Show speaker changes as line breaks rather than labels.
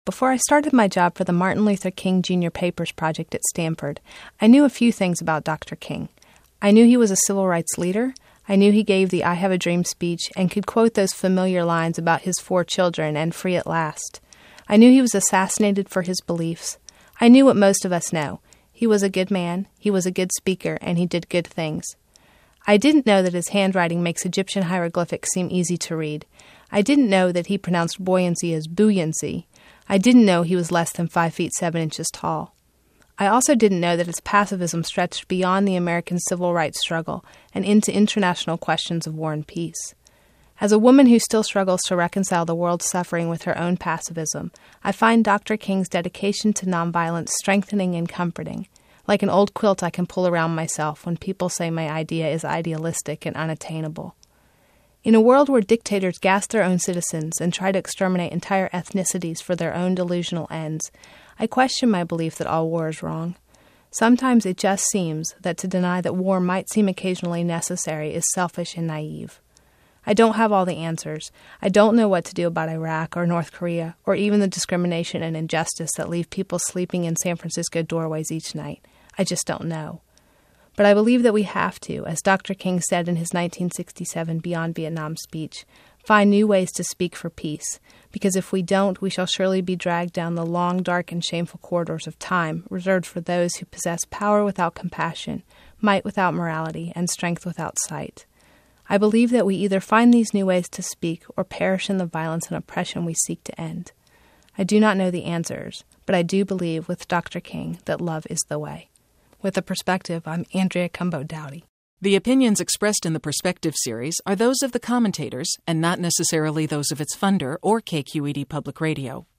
Before I started my job for the Martin Luther King Jr. Papers Project at Stanford, I knew a few things about Dr. King. I knew he was a civil rights leader. I knew he gave the I Have a Dream speech and could quote those familiar lines about his 4 children and free at last. I knew he was assassinated for his beliefs. I knew what most of us know. He was a good man, he was a good speaker, and he did good things. I didn't know that his handwriting makes Egyptian hieroglyphics seem easy to read. I didn't know that he pronounced buoyancy as buoyancy. I didn't know he was less than 5 feet 7 inches tall. I also didn't know that his pacifism stretched beyond the American civil rights struggle and into international questions of war and peace. As a woman who still struggles to reconcile the world's suffering with her own pacifism, I find Dr. King's dedication to nonviolence strengthening and comforting, like an old quilt I can pull around myself when people say my idea is idealistic and unattainable. In a world where dictators gas their own citizens and try to exterminate entire ethnicities for their own delusional ends, I question my belief that all war is wrong. Sometimes it just seems that to deny that war might seem occasionally necessary is selfish and naive. I don't have all the answers. I don't know what to do about Iraq or North Korea or even the discrimination and injustice that leave people sleeping in San Francisco doorways each night. I just don't know. But I believe that we have to, as Dr. King said in his 1967 Beyond Vietnam speech, find new ways to speak for peace, because if we don't, we shall surely be dragged down the long, dark, and shameful corridors of time reserved for those who possess power without compassion, might without morality, and strength without sight. I believe that we either find these new ways to speak or perish in the violence and oppression we seek to end. I do not know the answers, but I do believe with Dr. King that love is the way. With The Perspective, I'm Andrea Cumbo Dowdy.
The opinions expressed in the Perspective series are those of the commentators and not necessarily those of its funder or KQED Public Radio.